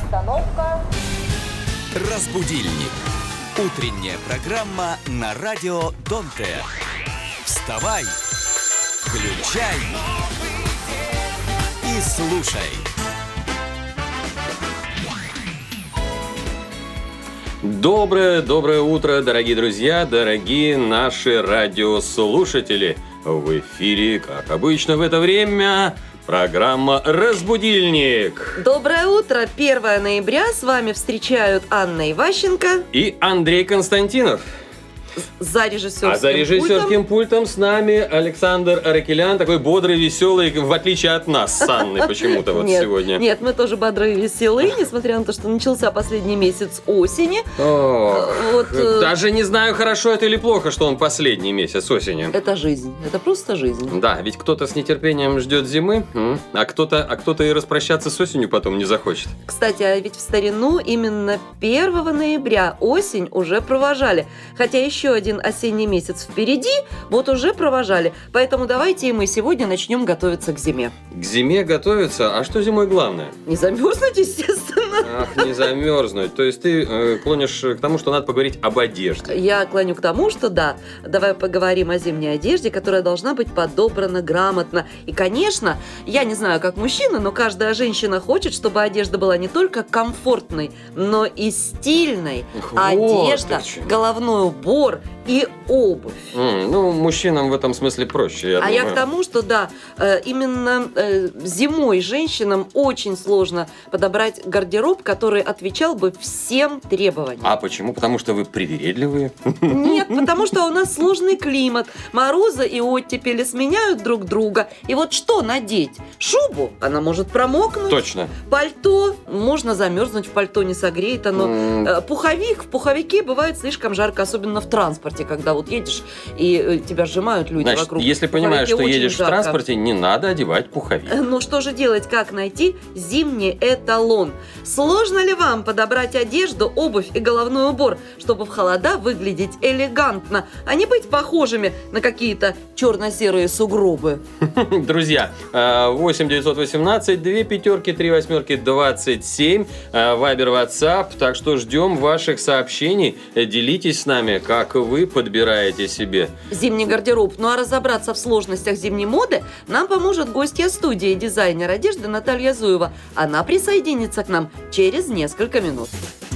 Остановка. Разбудильник. Утренняя программа на радио Донте. Вставай, включай и слушай. Доброе утро, дорогие друзья, дорогие наши радиослушатели. В эфире, как обычно в это время, программа «Разбудильник». Доброе утро! 1 ноября с вами встречают Анна Иващенко и Андрей Константинов. За режиссерским за режиссерским пультом с нами Александр Аракелян, такой бодрый, веселый, в отличие от нас с Анной почему-то вот сегодня. Нет, мы тоже бодрые и веселые, несмотря на то, что начался последний месяц осени. Даже не знаю, хорошо это или плохо, что он последний месяц осени. Это жизнь, это просто жизнь. Да, ведь кто-то с нетерпением ждет зимы, а кто-то и распрощаться с осенью потом не захочет. Кстати, а ведь в старину именно 1 ноября осень уже провожали. Хотя еще один осенний месяц впереди, вот уже провожали. Поэтому давайте и мы сегодня начнем готовиться к зиме. К зиме готовиться? А что зимой главное? Не замерзнуть, естественно. Ах, не замерзнуть. То есть ты клонишь к тому, что надо поговорить об одежде. Я клоню к тому, что да, давай поговорим о зимней одежде, которая должна быть подобрана грамотно. И, конечно, я не знаю, как мужчина, но каждая женщина хочет, чтобы одежда была не только комфортной, но и стильной. Одежда, головной убор и обувь. Мужчинам в этом смысле проще, я думаю. Я к тому, что да, именно зимой женщинам очень сложно подобрать гардероб, который отвечал бы всем требованиям. А почему? Потому что вы привередливые? Нет, потому что у нас сложный климат. Морозы и оттепели сменяют друг друга. И вот что надеть? Шубу? Она может промокнуть. Точно. Пальто? Можно замерзнуть, в пальто не согреет оно. Пуховик? В пуховике бывает слишком жарко, особенно в транспорте, когда вот едешь и тебя сжимают люди. Значит, вокруг. Если понимаешь, что едешь жарко. в транспорте, не надо одевать пуховик. Ну что же делать, как найти зимний эталон? Сложно ли вам подобрать одежду, обувь и головной убор, чтобы в холода выглядеть элегантно, а не быть похожими на какие-то черно-серые сугробы? Друзья, 8 918 2 5 3 8 27, Вайбер, WhatsApp, так что ждем ваших сообщений, делитесь с нами, как вы подбираете себе зимний гардероб. Ну а разобраться в сложностях зимней моды нам поможет гостья студии, дизайнер одежды Наталья Зуева. Она присоединится к нам через несколько минут.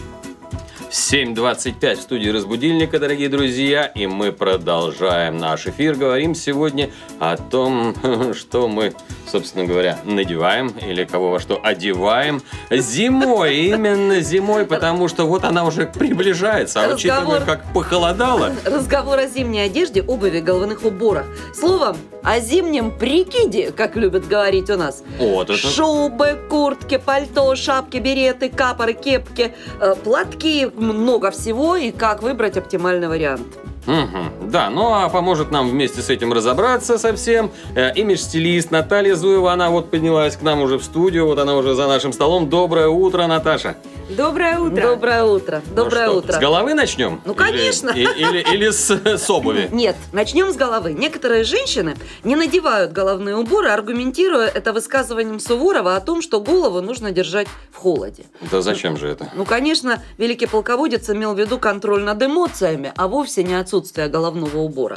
7:25 в студии «Разбудильника», дорогие друзья, и мы продолжаем наш эфир. Говорим сегодня о том, что мы, собственно говоря, надеваем или кого во что одеваем зимой. Именно зимой, потому что вот она уже приближается, а учитывая, как похолодало. Разговор о зимней одежде, обуви, головных уборах. Словом, о зимнем прикиде, как любят говорить у нас. Вот это. Шубы, куртки, пальто, шапки, береты, капоры, кепки, платки, много всего, и как выбрать оптимальный вариант. Да, а поможет нам вместе с этим разобраться совсем имидж-стилист Наталья Зуева. Она вот поднялась к нам уже в студию, вот она уже за нашим столом. Доброе утро, Наташа. Доброе утро. Доброе утро. Доброе утро. С головы начнем? Ну, конечно. Или с обуви? Нет, начнем с головы. Некоторые женщины не надевают головные уборы, аргументируя это высказыванием Суворова о том, что голову нужно держать в холоде. Да зачем же это? Конечно, великий полководец имел в виду контроль над эмоциями, а вовсе не отсутствие головного убора.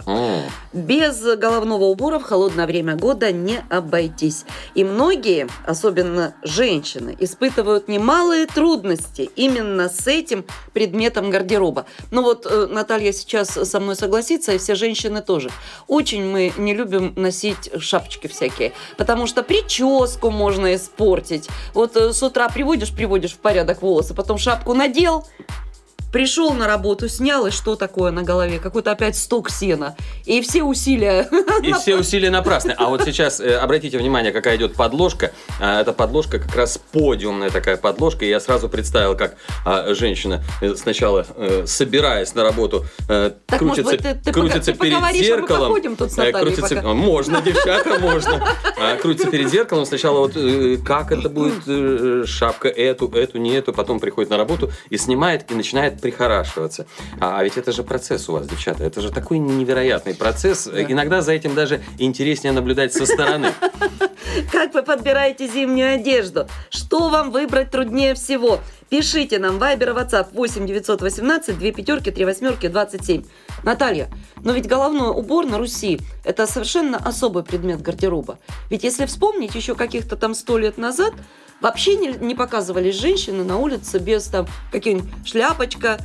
Без головного убора в холодное время года не обойтись. И многие, особенно женщины, испытывают немалые трудности именно с этим предметом гардероба. Наталья сейчас со мной согласится, и все женщины тоже. Очень мы не любим носить шапочки всякие, потому что прическу можно испортить. Вот с утра приводишь в порядок волосы, потом шапку надел, пришел на работу, снял, и что такое на голове? Какой-то опять сток сена. И все усилия... И все усилия напрасны. А вот сейчас обратите внимание, какая идет подложка. Эта подложка как раз подиумная такая подложка. И я сразу представил, как женщина сначала, собираясь на работу, крутится перед зеркалом. Походим тут с Натальей пока. Можно, девчата, можно. Крутится перед зеркалом. Сначала как это будет шапка, эту, не эту. Потом приходит на работу и снимает, и начинает прихорашиваться. А ведь это же процесс у вас, девчата. Это же такой невероятный процесс. Да. Иногда за этим даже интереснее наблюдать со стороны. Как вы подбираете зимнюю одежду? Что вам выбрать труднее всего? Пишите нам в Viber и WhatsApp 8 918 2 пятерки 3 восьмерки 27. Наталья, но ведь головной убор на Руси – это совершенно особый предмет гардероба. Ведь если вспомнить, еще каких-то там 100 лет назад вообще не показывались женщины на улице без там каких-нибудь шляпочка,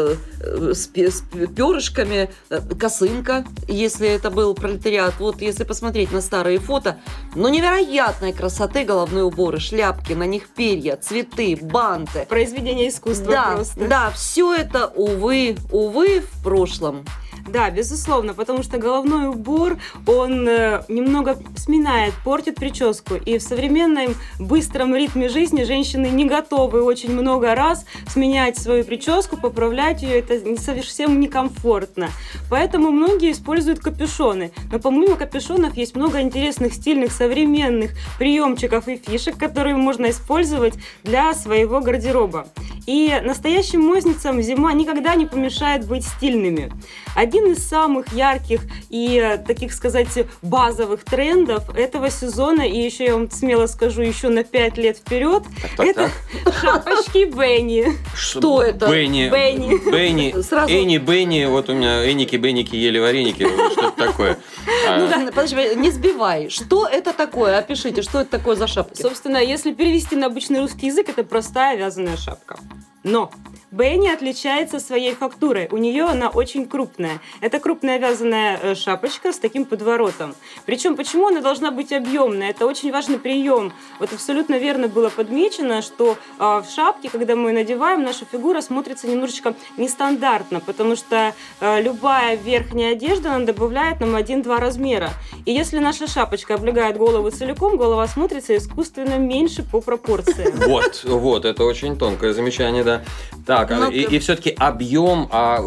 с перышками, косынка, если это был пролетариат. Вот если посмотреть на старые фото, невероятной красоты головные уборы, шляпки, на них перья, цветы, банты. Произведение искусства просто. Да, все это, увы, в прошлом. Да, безусловно, потому что головной убор, он немного сминает, портит прическу. И в современном быстром ритме жизни женщины не готовы очень много раз сменять свою прическу, поправлять ее. Это совсем некомфортно. Поэтому многие используют капюшоны. Но помимо капюшонов есть много интересных, стильных, современных приемчиков и фишек, которые можно использовать для своего гардероба. И настоящим модницам зима никогда не помешает быть стильными. Один из самых ярких и, таких сказать, базовых трендов этого сезона, и еще я вам смело скажу, еще на 5 лет вперед, это шапочки Бенни. Что это? Бенни. Энни, Бенни, вот у меня Энники-Бенники ели вареники, что-то такое. Подожди, не сбивай. Что это такое? Опишите, что это такое за шапки? Собственно, если перевести на обычный русский язык, это простая вязаная шапка. Но Бенни отличается своей фактурой. У нее она очень крупная. Это крупная вязаная шапочка с таким подворотом. Причем, почему она должна быть объемная? Это очень важный прием. Вот абсолютно верно было подмечено, что в шапке, когда мы ее надеваем, наша фигура смотрится немножечко нестандартно, потому что любая верхняя одежда, она добавляет нам 1-2 размера. И если наша шапочка облегает голову целиком, голова смотрится искусственно меньше по пропорциям. Вот, это очень тонкое замечание, да. Так, и все-таки объем,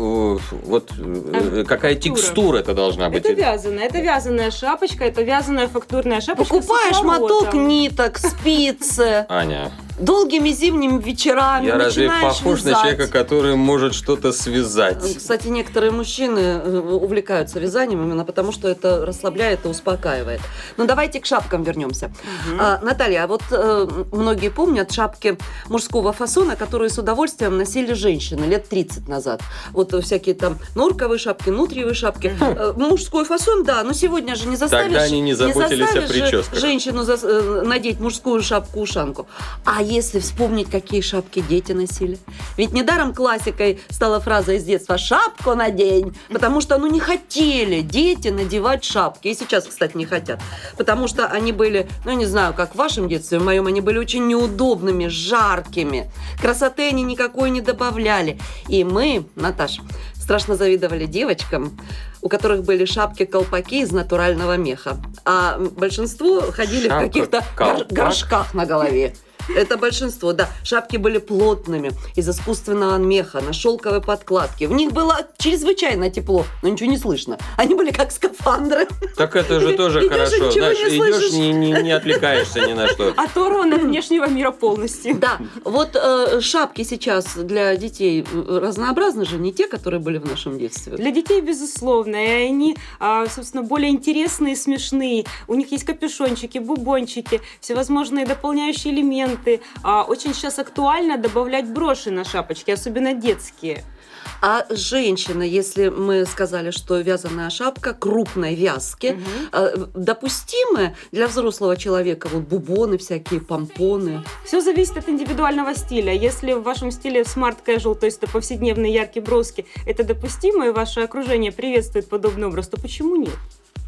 какая текстура это должна быть? Это вязаная шапочка, это вязаная фактурная шапочка. Покупаешь моток ниток, спицы. Аня. Долгими зимними вечерами я разве начинаешь похож вязать. На человека, который может что-то связать? Кстати, некоторые мужчины увлекаются вязанием именно потому, что это расслабляет и успокаивает. Но давайте к шапкам вернемся. Наталья, а вот многие помнят шапки мужского фасона, которые с удовольствием носили женщины лет 30 назад. Вот всякие там норковые шапки, нутриевые шапки. Мужской фасон, да, но сегодня же не заставишь... Тогда они не заботились о прическах. Женщину надеть мужскую шапку-ушанку. А если вспомнить, какие шапки дети носили? Ведь недаром классикой стала фраза из детства «шапку надень», потому что не хотели дети надевать шапки. И сейчас, кстати, не хотят. Потому что они были, не знаю, как в вашем детстве, в моем, они были очень неудобными, жаркими. Красоты они никакой не добавляли. И мы, Наташа, страшно завидовали девочкам, у которых были шапки-колпаки из натурального меха. А большинство ходили в каких-то горшках на голове. Это большинство, да. Шапки были плотными, из искусственного меха, на шелковой подкладке. В них было чрезвычайно тепло, но ничего не слышно. Они были как скафандры. Так это же тоже хорошо. Знаешь, идешь, не отвлекаешься ни на что. Оторван от внешнего мира полностью. Да, вот шапки сейчас для детей разнообразны же, не те, которые были в нашем детстве. Для детей, безусловно, и они, собственно, более интересные, смешные. У них есть капюшончики, бубончики, всевозможные дополняющие элементы. Очень сейчас актуально добавлять броши на шапочки, особенно детские. А женщина, если мы сказали, что вязаная шапка крупной вязки, допустимы для взрослого человека вот бубоны всякие, помпоны? Все зависит от индивидуального стиля. Если в вашем стиле smart casual, то есть это повседневные яркие броски, это допустимо, и ваше окружение приветствует подобный образ, то почему нет?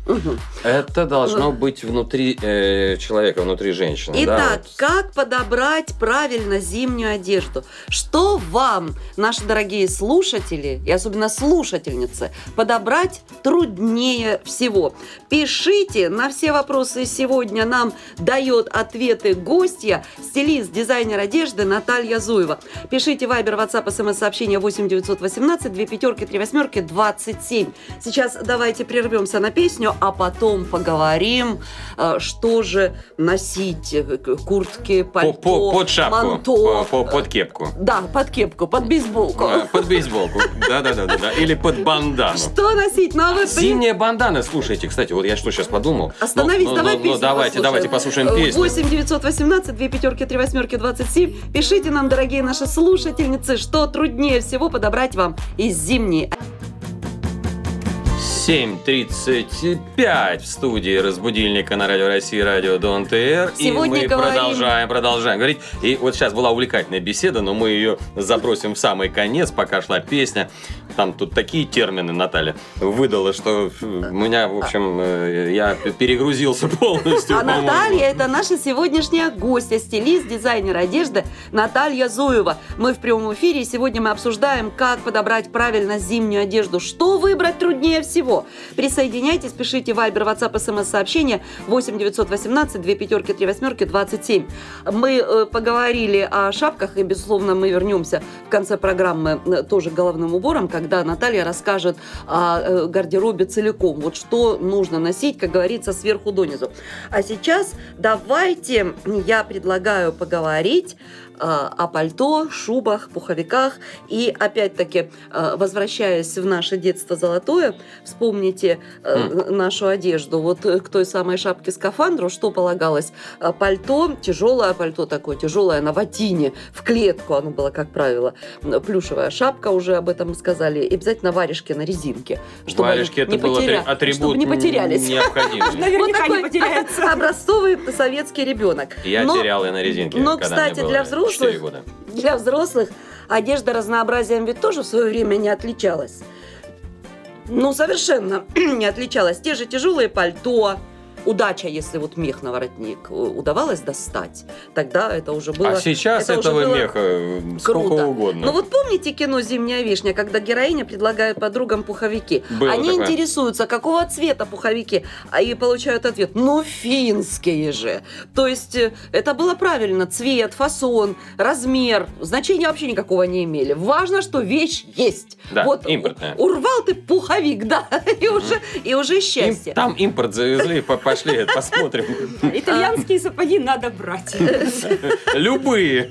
Это должно быть внутри человека, внутри женщины. Итак, как подобрать правильно зимнюю одежду? Что вам, наши дорогие слушатели, и особенно слушательницы, подобрать труднее всего? Пишите, на все вопросы сегодня нам дает ответы гостья, стилист, дизайнер одежды Наталья Зуева. Пишите Viber, WhatsApp, смс-сообщение 8 918 2 пятерки 3 восьмерки 27. Сейчас давайте прервемся на песню, а потом поговорим, что же носить. Куртки, пальто, Под шапку, манто. под кепку. Да, под кепку, под бейсболку. Под бейсболку. Да. Или под бандану. Что носить? Ну, а вы Зимняя бандана, слушайте, кстати, вот я что сейчас подумал. Остановись, давай песню давайте послушаем песню. 8 918 2 пятерки 3 восьмерки 27. Пишите нам, дорогие наши слушательницы, что труднее всего подобрать вам из зимней. 7:35 в студии разбудильника на Радио России, Радио Don't Air. Сегодня и мы продолжаем говорить. И вот сейчас была увлекательная беседа, но мы ее запросим в самый конец, пока шла песня. Там тут такие термины Наталья выдала, что у меня, в общем, я перегрузился полностью. А Наталья – это наша сегодняшняя гостья, стилист, дизайнер одежды Наталья Зуева. Мы в прямом эфире, и сегодня мы обсуждаем, как подобрать правильно зимнюю одежду. Что выбрать труднее всего? Присоединяйтесь, пишите Viber, WhatsApp, SMS-сообщение 8 918 2 пятерки 3 восьмерки 27. Мы поговорили о шапках, и, безусловно, мы вернемся в конце программы тоже к головным уборам, когда Наталья расскажет о гардеробе целиком. Вот что нужно носить, как говорится, сверху донизу. А сейчас давайте я предлагаю поговорить о пальто, шубах, пуховиках. И опять-таки, возвращаясь в наше детство золотое, вспомните нашу одежду. Вот к той самой шапке-скафандру что полагалось? Пальто, тяжелое пальто такое, тяжелое на ватине, в клетку оно было, как правило. Плюшевая шапка, уже об этом сказали. И обязательно варежки на резинке. Чтобы варежки это был атрибут, чтобы не потерялись. Необходимый. Наверняка не потеряется. Образцовый советский ребенок. Я терял и на резинке. Но, кстати, для взрослых одежда разнообразием ведь тоже в свое время не отличалась. Ну, совершенно не отличалась. Те же тяжелые пальто. Удача, если вот мех на воротник удавалось достать, тогда это уже было... А сейчас этого меха сколько угодно. Ну вот помните кино «Зимняя вишня», когда героиня предлагает подругам пуховики? Было Они такое. Интересуются, какого цвета пуховики, и получают ответ: ну, финские же. То есть это было правильно. Цвет, фасон, размер, значения вообще никакого не имели. Важно, что вещь есть. Да, вот импортная. Урвал ты пуховик, да, и уже счастье. Там импорт завезли, пошли, посмотрим. Итальянские сапоги надо брать. Любые.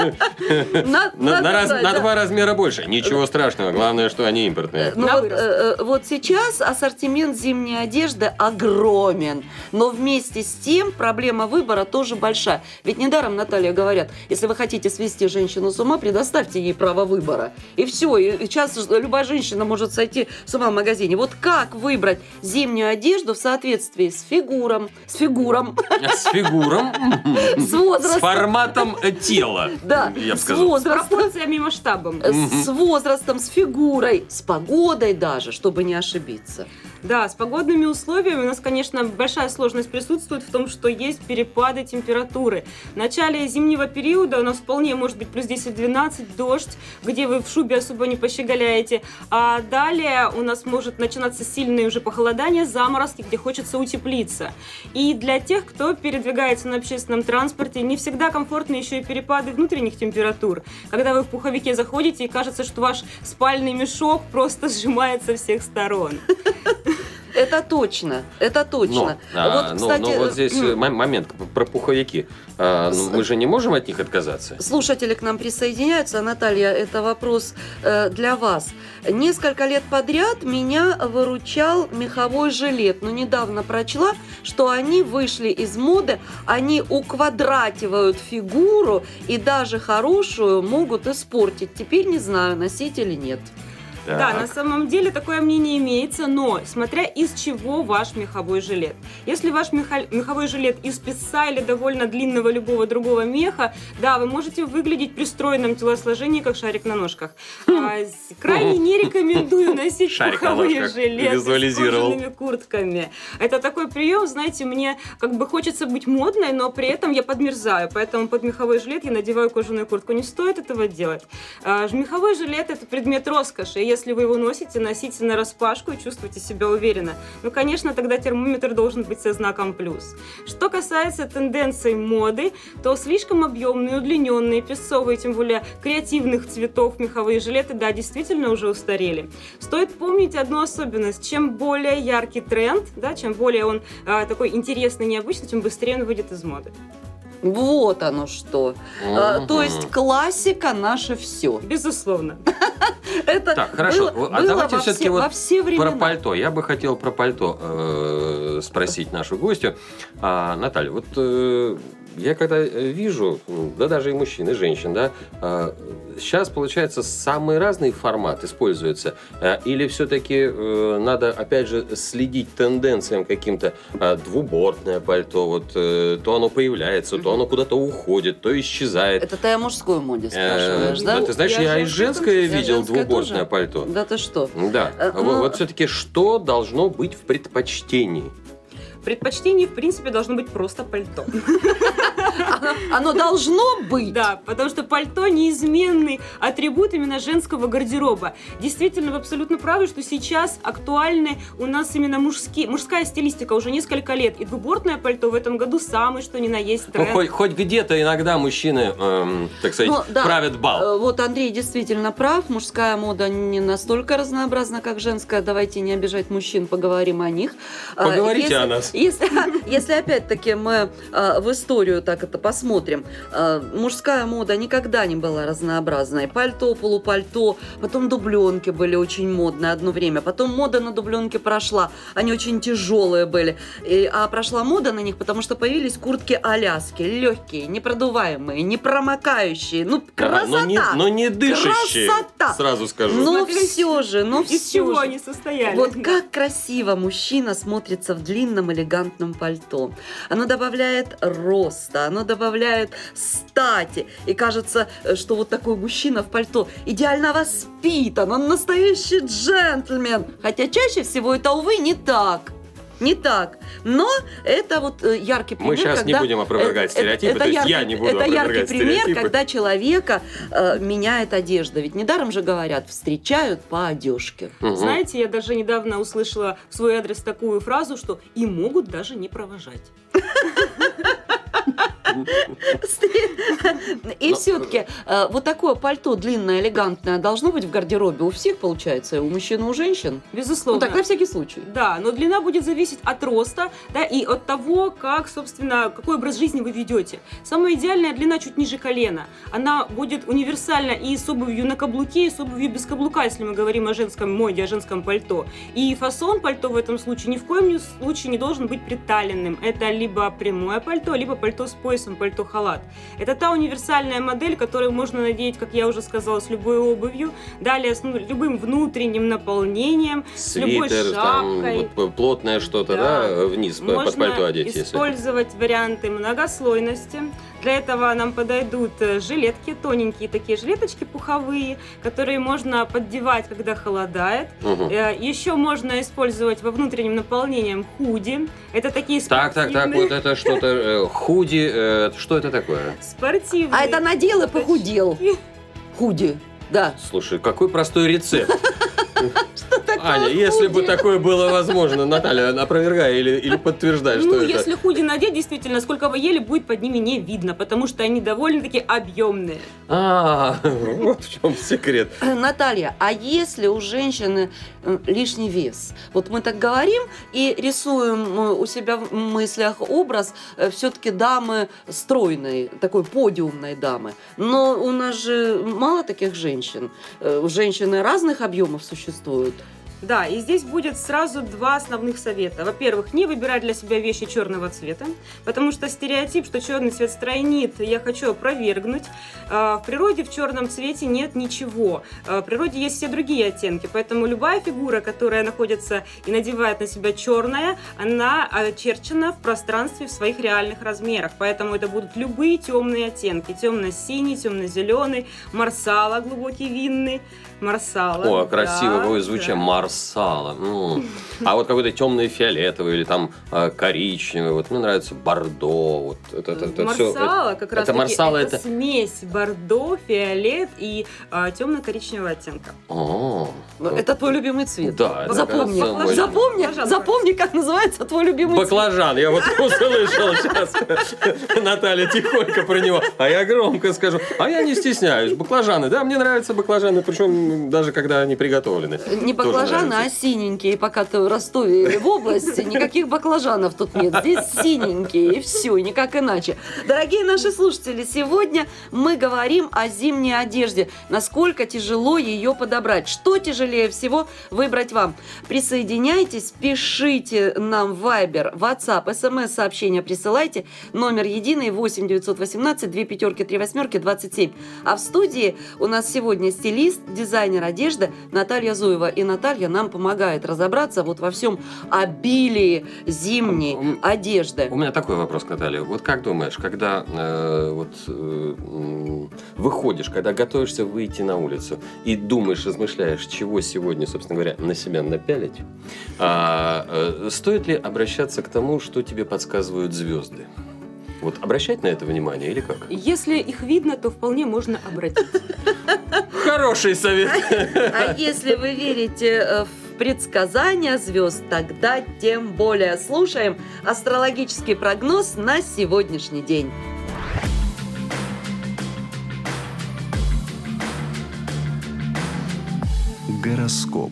На брать, да. 2 размера больше. Ничего страшного. Главное, что они импортные. Ну вот сейчас ассортимент зимней одежды огромен, но вместе с тем проблема выбора тоже большая. Ведь недаром, Наталья, говорят, если вы хотите свести женщину с ума, предоставьте ей право выбора. И все. И сейчас любая женщина может сойти с ума в магазине. Вот как выбрать зимнюю одежду в соответствии с фигуром, с возрастом, с форматом тела, да, я бы с сказал. возрастом, Пропорциями и масштабом. с возрастом, с фигурой, с погодой даже, чтобы не ошибиться. Да, с погодными условиями у нас, конечно, большая сложность присутствует в том, что есть перепады температуры. В начале зимнего периода у нас вполне может быть плюс 10-12, дождь, где вы в шубе особо не пощеголяете. А далее у нас может начинаться сильное уже похолодание, заморозки, где хочется утеплиться. И для тех, кто передвигается на общественном транспорте, не всегда комфортны еще и перепады внутренних температур. Когда вы в пуховике заходите, и кажется, что ваш спальный мешок просто сжимается со всех сторон. Это точно, это точно. Вот здесь момент про пуховики. Мы же не можем от них отказаться. Слушатели к нам присоединяются. Наталья, это вопрос для вас. Несколько лет подряд меня выручал меховой жилет. Но недавно прочла, что они вышли из моды. Они уквадративают фигуру и даже хорошую могут испортить. Теперь не знаю, носить или нет. Да, на самом деле такое мнение имеется, но смотря из чего ваш меховой жилет. Если ваш меховой жилет из песца или довольно длинного любого другого меха, да, вы можете выглядеть при стройном телосложении, как шарик на ножках. Крайне не рекомендую носить меховые жилеты с кожаными куртками. Это такой прием, знаете, мне как бы хочется быть модной, но при этом я подмерзаю, поэтому под меховой жилет я надеваю кожаную куртку. Не стоит этого делать. Меховой жилет – это предмет роскоши. если вы его носите нараспашку и чувствуете себя уверенно. Ну, конечно, тогда термометр должен быть со знаком плюс. Что касается тенденций моды, то слишком объемные, удлиненные, песцовые, тем более креативных цветов меховые жилеты, да, действительно уже устарели. Стоит помнить одну особенность. Чем более яркий тренд, да, чем более он такой интересный, необычный, тем быстрее он выйдет из моды. Вот оно что. То есть классика наше все. Безусловно. Это так, хорошо. было давайте все-таки во все времена. про пальто. Я бы хотел про пальто спросить нашу гостью. Наталья, вот я когда вижу, да даже и мужчин, и женщин, да, сейчас, получается, самый разный формат используется. Или все-таки надо, опять же, следить тенденциям каким-то? Двубортное пальто, вот, то оно появляется, то оно куда-то уходит, то исчезает. Это ты о мужской моде спрашиваешь, да? Ты знаешь, я и женское видел двубортное тоже? пальто. Да ты что? Да. Вот все-таки что должно быть в предпочтении? В предпочтении, в принципе, должно быть просто пальто. Оно должно быть. Да, потому что пальто неизменный атрибут именно женского гардероба. Действительно, вы абсолютно правы, что сейчас актуальны у нас именно мужская стилистика уже несколько лет. И двубортное пальто в этом году самый, что ни на есть тренд. Ну, хоть где-то иногда мужчины, так сказать, правят бал. Вот Андрей действительно прав. Мужская мода не настолько разнообразна, как женская. Давайте не обижать мужчин, поговорим о них. Поговорите о нас. Если опять-таки мы в историю так это посмотрим, мужская мода никогда не была разнообразной. Пальто, полупальто, потом дубленки были очень модные одно время, потом мода на дубленки прошла, они очень тяжелые были, а прошла мода на них, потому что появились куртки Аляски, легкие, непродуваемые, непромокающие, ну красота! Но не дышащие, красота! Сразу скажу. Но все же, Из чего они состояли? Вот как красиво мужчина смотрится в длинном элегантном пальто. Оно добавляет роста, оно добавляет стати. И кажется, что вот такой мужчина в пальто идеально воспитан, он настоящий джентльмен. Хотя чаще всего это, увы, не так. Не так. Но это вот яркий пример. Мы сейчас не будем опровергать стереотипы, то есть я не буду опровергать стереотипы. Это яркий пример, когда человека меняет одежда. Ведь недаром же говорят, встречают по одежке. Знаете, я даже недавно услышала в свой адрес такую фразу, что и могут даже не провожать. И все-таки вот такое пальто длинное, элегантное должно быть в гардеробе у всех, получается, и у мужчин, и у женщин. Безусловно. Ну так, на всякий случай. Да, но длина будет зависеть от роста, да, и от того, как, собственно, какой образ жизни вы ведете. Самая идеальная длина чуть ниже колена. Она будет универсальна и с обувью на каблуке, и с обувью без каблука, если мы говорим о женском моде, о женском пальто. И фасон пальто в этом случае ни в коем случае не должен быть приталенным. Это либо прямое пальто, либо пальто с поясом, пальто-халат. Это та универсальная модель, которую можно надеть, как я уже сказала, с любой обувью, далее с любым внутренним наполнением, с любой шапкой. Там, вот, плотное что-то, да, вниз под пальто одеть. Можно использовать варианты многослойности. Для этого нам подойдут жилетки, тоненькие такие жилеточки пуховые, которые можно поддевать, когда холодает. Еще можно использовать во внутреннем наполнении худи. Это такие спортивные... Так, вот это что-то... Худи, что это такое? Спортивные. А это надел и похудел. Худи, да. Слушай, какой простой рецепт. Аня, если бы такое было возможно, Наталья, опровергай или подтверждай, что это. Если худи надеть, действительно, сколько вы ели, будет под ними не видно, потому что они довольно-таки объемные. Вот в чем секрет. Наталья, а если у женщины лишний вес? Вот мы так говорим и рисуем у себя в мыслях образ все-таки дамы стройной, такой подиумной дамы. Но у нас же мало таких женщин. Женщины разных объемов существуют. Да, и здесь будет сразу два основных совета. Во-первых, не выбирать для себя вещи черного цвета, потому что стереотип, что черный цвет стройнит, я хочу опровергнуть. В природе в черном цвете нет ничего. В природе есть все другие оттенки, поэтому любая фигура, которая находится и надевает на себя черное, она очерчена в пространстве в своих реальных размерах. Поэтому это будут любые темные оттенки. Темно-синий, темно-зеленый, марсала, глубокий винный. Марсала. О, красиво звучит. Да. Марсала. марсала. А вот какой-то темный фиолетовый или там коричневый. Вот мне нравится бордо. Вот это марсала, все. как раз таки, это смесь бордо, фиолет и темно-коричневого оттенка. Это твой любимый цвет. Да. Запомни, как называется твой любимый цвет. Баклажан. Я вот услышал сейчас. Наталья тихонько про него. А я громко скажу. А я не стесняюсь. Баклажаны. Да, мне нравятся баклажаны, причем даже когда они приготовлены. Не баклажаны, а синенькие. Пока ты в Ростове или в области, никаких баклажанов тут нет. Здесь синенькие, и все, и никак иначе. Дорогие наши слушатели, сегодня мы говорим о зимней одежде. Насколько тяжело ее подобрать. Что тяжелее всего выбрать вам? Присоединяйтесь, пишите нам в Viber, WhatsApp, смс-сообщения присылайте. Номер единый 8 918 2 5 3 8 27. А в студии у нас сегодня стилист, дизайнер одежды Наталья Зуева. И Наталья нам помогает разобраться вот во всем обилии зимней одежды. У меня такой вопрос к Наталье. Вот как думаешь, когда выходишь, когда готовишься выйти на улицу и думаешь, размышляешь, чего сегодня, собственно говоря, на себя напялить, стоит ли обращаться к тому, что тебе подсказывают звезды? Вот обращать на это внимание или как? Если их видно, то вполне можно обратить. Хороший совет. А если вы верите в предсказания звезд, тогда тем более слушаем астрологический прогноз на сегодняшний день. Гороскоп.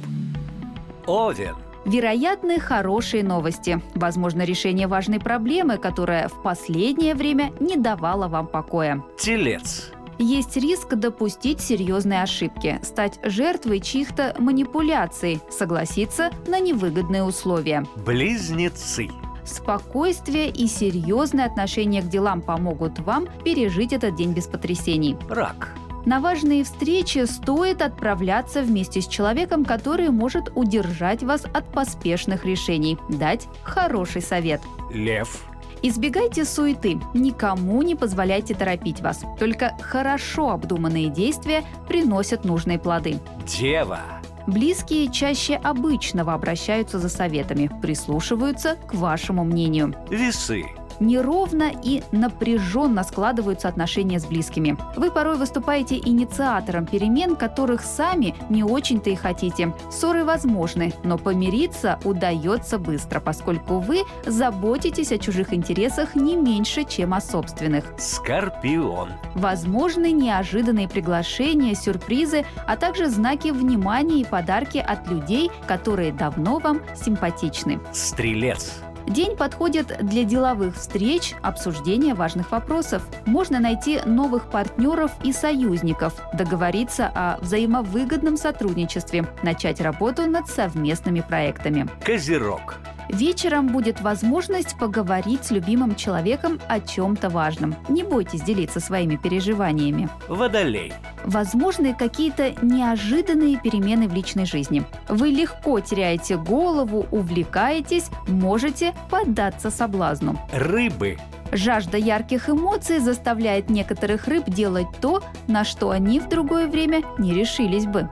Овен. Вероятны хорошие новости. Возможно, решение важной проблемы, которая в последнее время не давала вам покоя. Телец. Есть риск допустить серьезные ошибки, стать жертвой чьих-то манипуляций, согласиться на невыгодные условия. Близнецы. Спокойствие и серьезное отношение к делам помогут вам пережить этот день без потрясений. Рак. На важные встречи стоит отправляться вместе с человеком, который может удержать вас от поспешных решений, дать хороший совет. Лев. Избегайте суеты, никому не позволяйте торопить вас. Только хорошо обдуманные действия приносят нужные плоды. Дева. Близкие чаще обычного обращаются за советами, прислушиваются к вашему мнению. Весы. Неровно и напряженно складываются отношения с близкими. Вы порой выступаете инициатором перемен, которых сами не очень-то и хотите. Ссоры возможны, но помириться удается быстро, поскольку вы заботитесь о чужих интересах не меньше, чем о собственных. Скорпион. Возможны неожиданные приглашения, сюрпризы, а также знаки внимания и подарки от людей, которые давно вам симпатичны. Стрелец. День подходит для деловых встреч, обсуждения важных вопросов. Можно найти новых партнеров и союзников, договориться о взаимовыгодном сотрудничестве, начать работу над совместными проектами. Козерог. Вечером будет возможность поговорить с любимым человеком о чем-то важном. Не бойтесь делиться своими переживаниями. Водолей. Возможны какие-то неожиданные перемены в личной жизни. Вы легко теряете голову, увлекаетесь, можете поддаться соблазну. Рыбы. Жажда ярких эмоций заставляет некоторых рыб делать то, на что они в другое время не решились бы.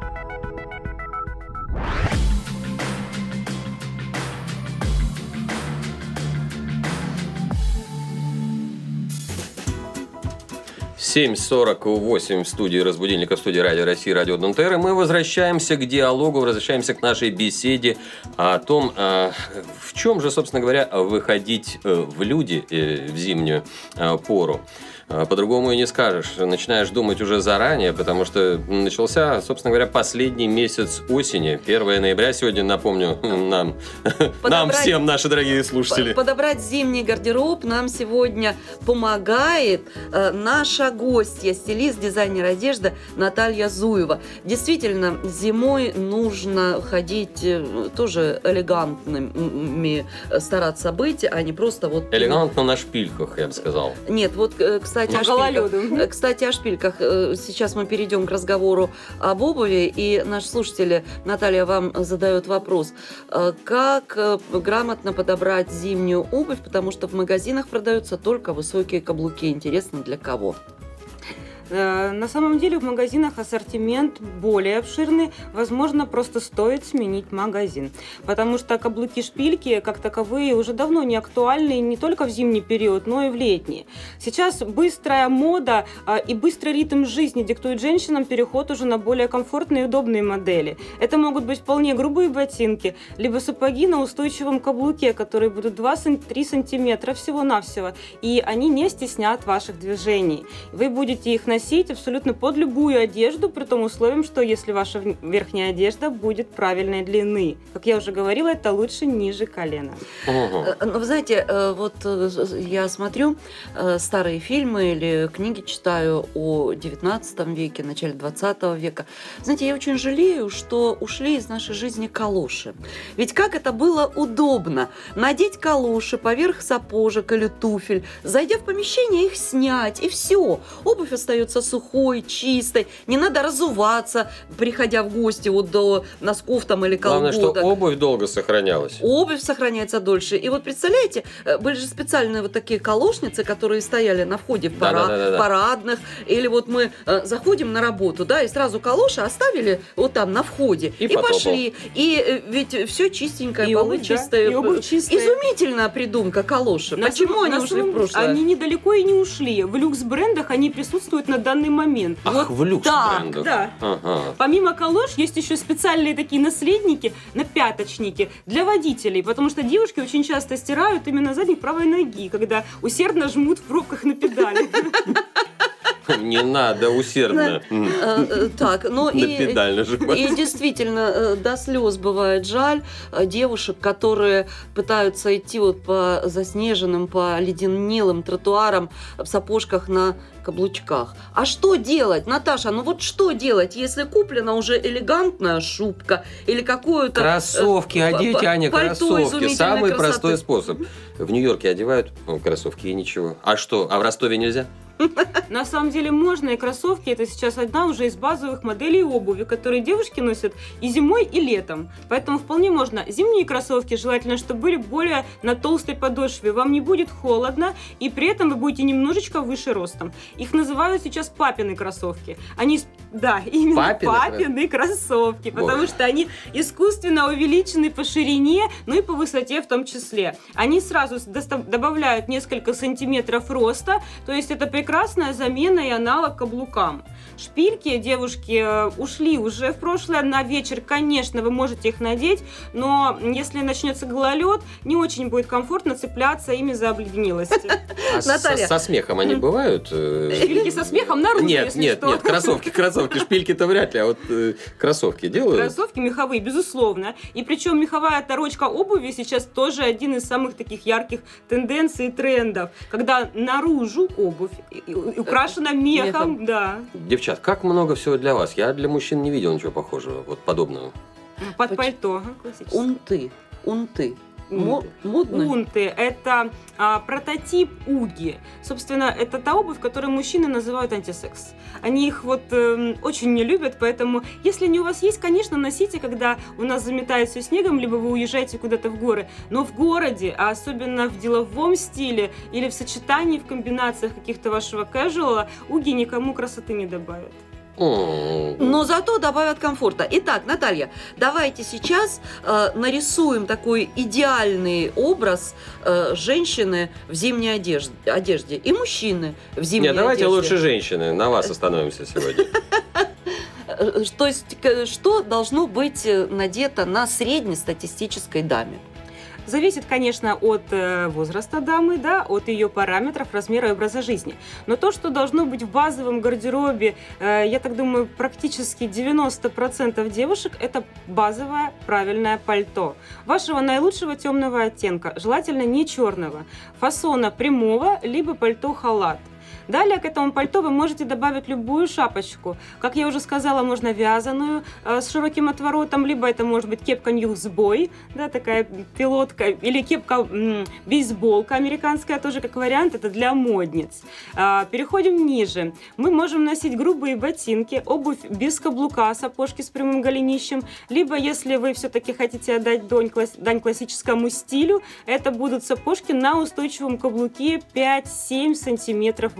— 7:48 в студии «Разбудильника», в студии Радио России, Радио Дон-Терра. Мы возвращаемся к диалогу, возвращаемся к нашей беседе о том, в чем же, собственно говоря, выходить в люди в зимнюю пору. По-другому и не скажешь. Начинаешь думать уже заранее, потому что начался, собственно говоря, последний месяц осени. 1 ноября сегодня, напомню, нам всем, наши дорогие слушатели. Подобрать зимний гардероб нам сегодня помогает наша гостья, стилист, дизайнер одежды Наталья Зуева. Действительно, зимой нужно ходить тоже элегантными, стараться быть, а не просто вот... Элегантно на шпильках, я бы сказал. Нет, вот, кстати, о шпильках. Сейчас мы перейдем к разговору об обуви, и наши слушатели, Наталья, вам задает вопрос. Как грамотно подобрать зимнюю обувь, потому что в магазинах продаются только высокие каблуки. Интересно, для кого? на самом деле в магазинах ассортимент более обширный. Возможно, просто стоит сменить магазин. Потому что каблуки-шпильки, как таковые, уже давно не актуальны не только в зимний период, но и в летний. Сейчас быстрая мода и быстрый ритм жизни диктует женщинам переход уже на более комфортные и удобные модели. Это могут быть вполне грубые ботинки, либо сапоги на устойчивом каблуке, которые будут 2-3 сантиметра всего-навсего, и они не стеснят ваших движений. Вы будете их носить абсолютно под любую одежду, при том условии, что если ваша верхняя одежда будет правильной длины. Как я уже говорила, это лучше ниже колена. Но вы знаете, вот я смотрю старые фильмы или книги читаю о 19 веке, начале 20 века. Знаете, я очень жалею, что ушли из нашей жизни калоши. Ведь как это было удобно надеть калоши поверх сапожек или туфель, зайдя в помещение, их снять, и все. Обувь остается сухой, чистой, не надо разуваться, приходя в гости вот до носков там или колготок. Главное, что обувь долго сохранялась. Обувь сохраняется дольше. И вот представляете, были же специальные вот такие калошницы, которые стояли на входе в парадных. Или вот мы заходим на работу, да, и сразу калоши оставили вот там на входе. И пошли. И ведь все чистенькое, И полы обувь, чистые. и обувь чистая. Изумительная придумка калоши. Почему они ушли в прошлое? Они недалеко и не ушли. В люкс-брендах они присутствуют на данный момент. Ах, в люкс-брендах. Да. Ага. Помимо калош есть еще специальные такие наследники, напяточники для водителей, потому что девушки очень часто стирают именно задник правой ноги, когда усердно жмут в пробках на педали. Не надо усердно. Так, ну На педаль нажимать. и действительно до слез бывает жаль девушек, которые пытаются идти вот по заснеженным, по леденелым тротуарам в сапожках на каблучках. А что делать, Наташа? Ну вот что делать, если куплена уже элегантная шубка или какую-то... Кроссовки, одеть, Аня, пальто кроссовки. изумительной Самый красоты. простой способ. В Нью-Йорке одевают кроссовки и ничего. А что, а в Ростове нельзя? На самом деле можно, и кроссовки это сейчас одна уже из базовых моделей обуви, которые девушки носят и зимой, и летом. Поэтому вполне можно. Зимние кроссовки желательно, чтобы были более на толстой подошве. Вам не будет холодно, и при этом вы будете немножечко выше ростом. Их называют сейчас папины кроссовки. Они, да, именно папины кроссовки, потому что они искусственно увеличены по ширине, ну и по высоте в том числе. Они сразу добавляют несколько сантиметров роста, то есть это прекрасная замена и аналог каблукам. Шпильки, девушки, ушли уже в прошлое. На вечер, конечно, вы можете их надеть, но если начнется гололед, не очень будет комфортно цепляться ими за обледенелости. Наталья. Со смехом они бывают? Шпильки со смехом наружу, Нет, кроссовки, кроссовки. Шпильки-то вряд ли, а вот кроссовки делают? Кроссовки меховые, безусловно. И причем меховая оторочка обуви сейчас тоже один из самых таких ярких тенденций и трендов. Когда наружу обувь украшена мехом, да. Девчат, как много всего для вас? Я для мужчин не видел ничего похожего, вот подобного. Под пальто. Унты. Унты. Модные? Унты – это прототип уги. Собственно, это та обувь, которую мужчины называют антисекс. Они их вот очень не любят, поэтому, если они у вас есть, конечно, носите, когда у нас заметает все снегом, либо вы уезжаете куда-то в горы. Но в городе, а особенно в деловом стиле или в сочетании, в комбинациях каких-то вашего casual, уги никому красоты не добавят. Но зато добавят комфорта. Итак, Наталья, давайте сейчас нарисуем такой идеальный образ женщины в зимней одежде и мужчины в зимней одежде. Давайте лучше женщины, на вас остановимся сегодня. То есть, что должно быть надето на среднестатистической даме? Зависит, конечно, от возраста дамы, да, от ее параметров, размера и образа жизни. Но то, что должно быть в базовом гардеробе, я так думаю, практически 90% девушек, это базовое правильное пальто. Вашего наилучшего темного оттенка, желательно не черного, фасона прямого, либо пальто-халат. Далее к этому пальто вы можете добавить любую шапочку. Как я уже сказала, можно вязаную с широким отворотом, либо это может быть кепка ньюсбой, да, такая пилотка, или кепка бейсболка американская, тоже как вариант, это для модниц. Переходим ниже. Мы можем носить грубые ботинки, обувь без каблука, сапожки с прямым голенищем, либо если вы все-таки хотите отдать дань классическому стилю, это будут сапожки на устойчивом каблуке 5-7 сантиметров высотой.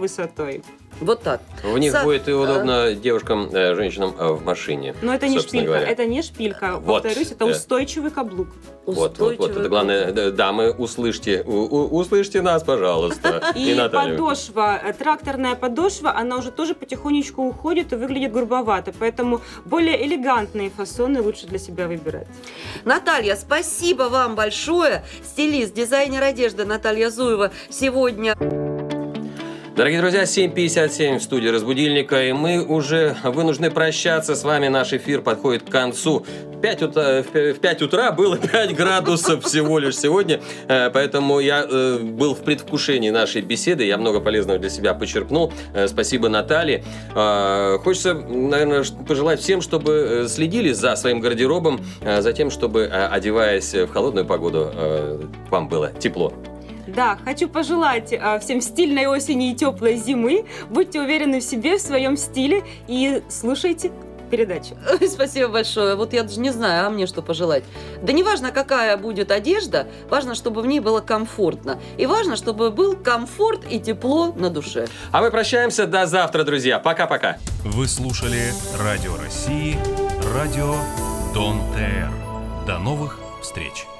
высотой. Вот так. В них будет и удобно девушкам, женщинам в машине. Но это не собственно шпилька, говоря. это не шпилька. Вот. Повторюсь, это устойчивый каблук. Вот, это главное, дамы, услышьте нас, пожалуйста. И Наталью. подошва, тракторная подошва, она уже тоже потихонечку уходит и выглядит грубовато. Поэтому более элегантные фасоны лучше для себя выбирать. Наталья, спасибо вам большое. Стилист, дизайнер одежды Наталья Зуева сегодня... Дорогие друзья, 7:57 в студии «Разбудильника», и мы уже вынуждены прощаться с вами. Наш эфир подходит к концу. В 5 утра было 5 градусов всего лишь сегодня, поэтому я был в предвкушении нашей беседы, я много полезного для себя почерпнул. Спасибо, Наталье. Хочется, наверное, пожелать всем, чтобы следили за своим гардеробом, за тем, чтобы, одеваясь в холодную погоду, вам было тепло. Да, хочу пожелать всем стильной осени и теплой зимы. Будьте уверены в себе, в своем стиле и слушайте передачу. Ой, спасибо большое. Вот я даже не знаю, а мне что пожелать. Да не важно, какая будет одежда, важно, чтобы в ней было комфортно. И важно, чтобы был комфорт и тепло на душе. А мы прощаемся до завтра, друзья. Пока-пока. Вы слушали Радио России, радио Дон ТР. До новых встреч!